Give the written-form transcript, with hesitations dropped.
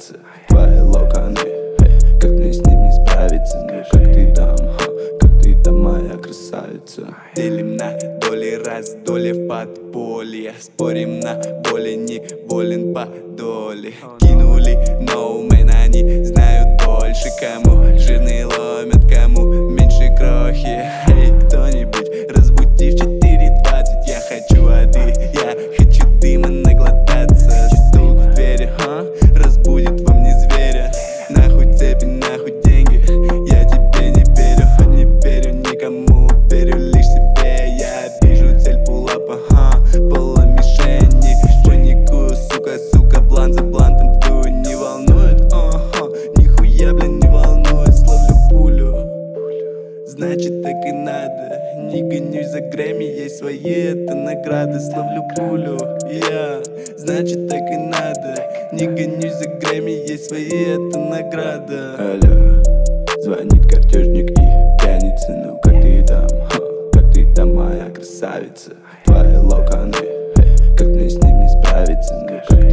красавица. Твои локоны, как мне с ними справиться? Ну как ты там, моя красавица. Делим на доли, раздолье в подполье. Спорим на боли, не волен по доле. Кинули ноумен, они знают больше. Кому жирные ломят, кому меньше крохи. Эй, кто-нибудь, разбуди в 4:20. Я хочу воды, я хочу дыма наглотаться. Стук в двери, разбудит во мне зверя. Нахуй цепи, нахуй деньги. Я тебе не верю, не верю никому, верю лишь себе. Я вижу цель пулапа, пола мишени. Паникую, сука, блан за блантом дую. Не волнует, нихуя, блин, не волнует. Словлю пулю, значит так и надо. Не гонюсь за Грэмми, есть свои, это награды. Словлю пулю, значит так и надо. Не гонюсь за Грэмми, есть свои, это награда. Алло, звонит картежник и пьяница. Ну как ты там, моя красавица. Твои локоны, как мне с ними справиться? Ну как